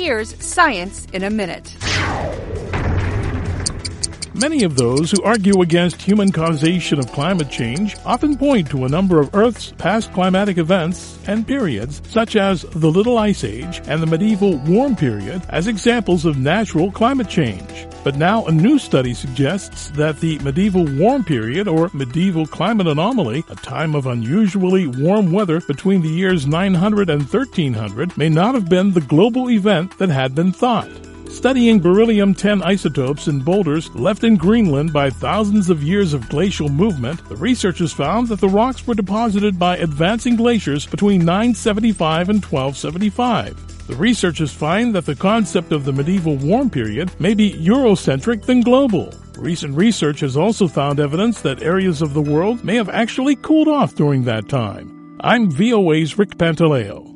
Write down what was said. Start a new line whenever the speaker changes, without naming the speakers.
Here's Science in a Minute.
Many of those who argue against human causation of climate change often point to a number of Earth's past climatic events and periods, such as the Little Ice Age and the medieval warm period, as examples of natural climate change. But now a new study suggests that the medieval warm period, or medieval climate anomaly, a time of unusually warm weather between the years 900 and 1300, may not have been the global event that had been thought. Studying beryllium-10 isotopes in boulders left in Greenland by thousands of years of glacial movement, the researchers found that the rocks were deposited by advancing glaciers between 975 and 1275. The researchers find that the concept of the medieval warm period may be Eurocentric than global. Recent research has also found evidence that areas of the world may have actually cooled off during that time. I'm VOA's Rick Pantaleo.